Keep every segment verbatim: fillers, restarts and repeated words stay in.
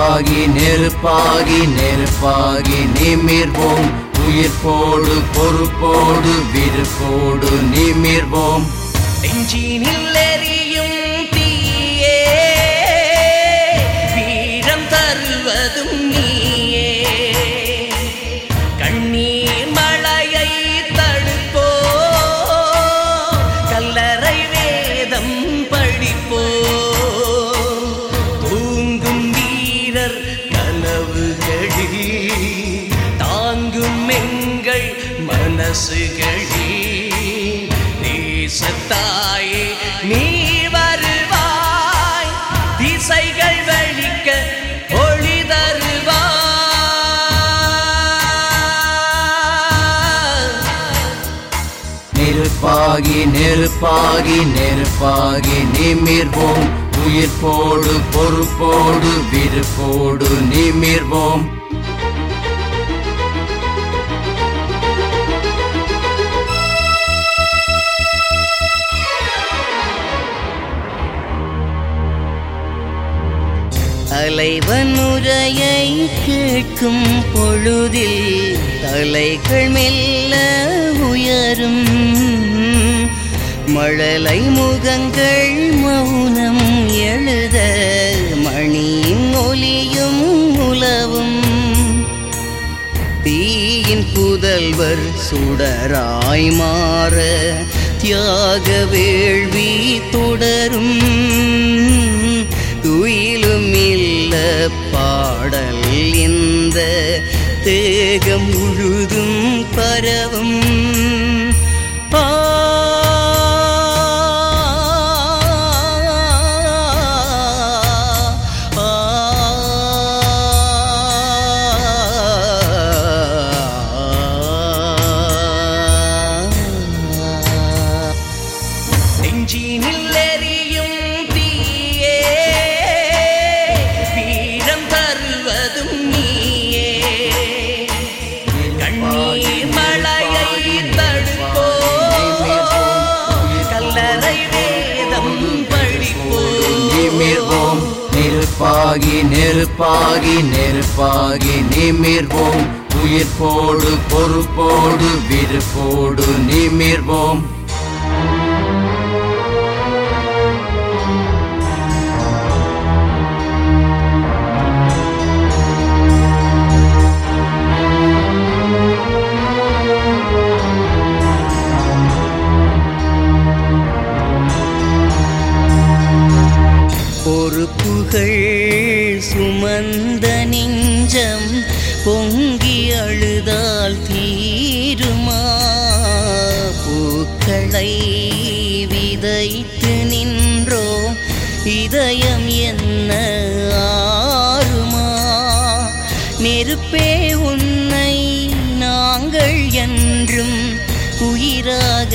நெருப்பாகி நெருப்பாகி நெருப்பாகி நிமிர்வோம். உயிர்ப்போடு பொறுப்போடு விருப்போடு நிமிர்வோம். நெஞ்சினில் எரியும் தீயே வீரம் தருவதும் நீயே. கண்ணீர் மழையை தடுப்போ கல்லறை வேதம் படிப்போ. தூங்கும் வீரர் கனவுகளில் தாங்கும் எங்கள் மனசுகளில் தேசத்தாயே நீ வருவாய். திசைகள் வழிக்க ஒளி தருவாய். நெருப்பாகி நெருப்பாகி நெருப்பாகி நிமிர்வோம். உயிர்ப்போடு பொறுப்போடு விருப்போடு நிமிர்வோம். தலைவன் உரையை கேட்கும் பொழுதில் தலைகள் மெல்ல உயரும். மழலை முகங்கள் மௌனம் எழுத மணியின் ஒலியும் உலவும். தீயின் புதல்வர் சுடராய் மாற தியாக வேள்வி தொடரும். துயிலும் இல்ல பாடல் இந்த தேகம் முழுதும் பரவும். ஆ நெஞ்சினில் எரியும் தீயே வீரம் தருவதும் நீயே. கண்ணீர் மழையை தடுப்போ கல்லறை வேதம் படிப்போ. நிமிர்வோம். நெருப்பாகி நெருப்பாகி நெருப்பாகி நிமிர்வோம். உயிர்ப்போடு பொறுப்போடு விருப்போடு நிமிர்வோம். பொறுப்புகள் சுமந்த நெஞ்சம் பொங்கி அழுதால் தீருமா. பூக்களை விதைத்து நின்றோம் இதயம் என்ன ஆறுமா. நெருப்பே உன்னை நாங்கள் என்றும் உயிராக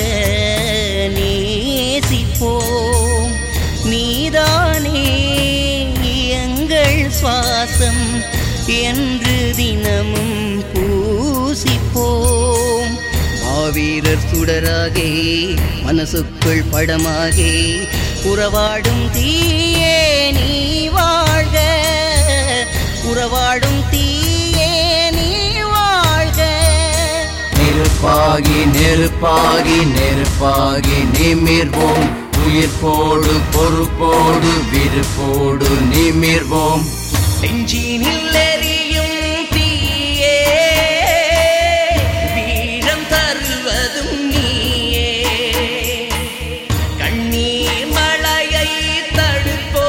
நேசிப்போம். நீதானே எங்கள் சுவாசம் என்று தினமும் பூசிப்போம். மாவீரர் சுடராகே மனசுக்குள் படமாகே உறவாடும் தீயே நீ வாழ்க. உறவாடும் தீயே நீ வாழ்க. நெருப்பாகி நெருப்பாகி நெருப்பாகி நிமிர்வோம். உயிர்ப்போடு பொறுப்போடு விருப்போடு நிமிர்வோம். நெஞ்சினில் எரியும் தீயே வீரம் தருவதும் நீயே. கண்ணீர் மழையை தடுப்போ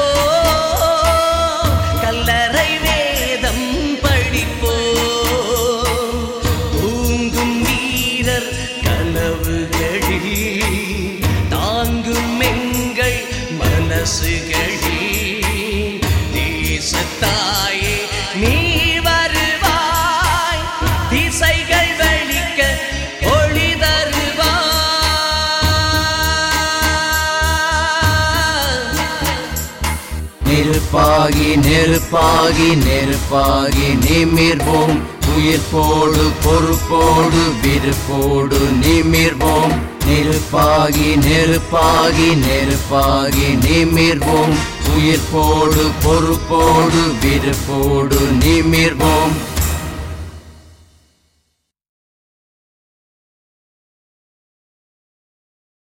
கல்லறை வேதம் படிப்போ. தூங்கும் வீரர் கனவுகளில் தாங்கும் எங்கள் மனசுகளில் தேசத்தாயே நீ வருவாய். திசைகள் வழிக்க ஒளி தருவாய். நெருப்பாகி நெருப்பாகி நெருப்பாகி நிமிர்வோம். உயிர்ப்போடு பொறுப்போடு விருப்போடு நிமிர்வோம். நெருப்பாகி நெருப்பாகி நெருப்பாகி நிமிர்வோம். உயிர்ப்போடு பொறுப்போடு விருப்போடு நிமிர்வோம்.